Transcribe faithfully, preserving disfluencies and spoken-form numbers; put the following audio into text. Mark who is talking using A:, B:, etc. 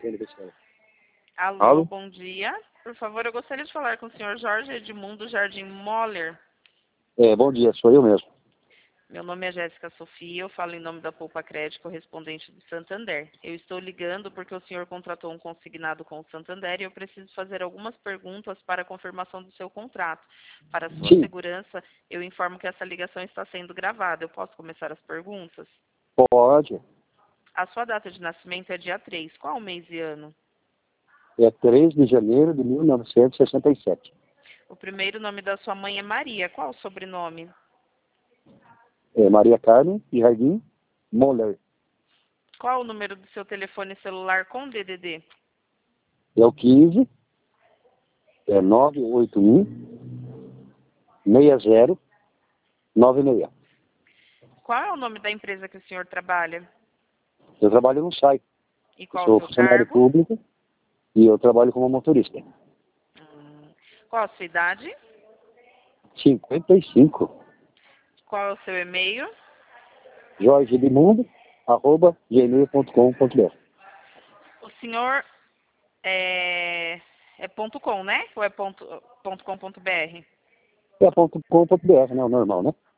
A: Alô,
B: Alô?
A: bom dia. Por favor, eu gostaria de falar com o senhor Jorge Edmundo Jardim Moller.
B: É, bom dia, sou eu mesmo.
A: Meu nome é Jéssica Sofia, eu falo em nome da Poupa Crédito, correspondente do Santander. Eu estou ligando porque o senhor contratou um consignado com o Santander e eu preciso fazer algumas perguntas para a confirmação do seu contrato. Para sua
B: Sim,
A: segurança, eu informo que essa ligação está sendo gravada. Eu posso começar as perguntas?
B: pode.
A: A sua data de nascimento é dia três. Qual mês e ano?
B: É três de janeiro de mil novecentos e sessenta e sete.
A: O primeiro nome da sua mãe é Maria. Qual o sobrenome?
B: É Maria Carmen Jardim Moller.
A: Qual o número do seu telefone celular com D D D?
B: É o quinze, é nove oito um, seis zero, nove seis.
A: Qual é o nome da empresa que o senhor trabalha?
B: Eu trabalho no site.
A: E
B: Eu
A: qual o
B: sou
A: seu
B: funcionário
A: cargo?
B: público e eu trabalho como motorista.
A: Hum, Qual a sua idade?
B: cinquenta e cinco.
A: Qual é o seu e-mail?
B: jorge edmundo arroba gmail ponto com ponto br.
A: O senhor é, é ponto .com, né? Ou é ponto, ponto .com.br?
B: É ponto com ponto br, né? O normal, né?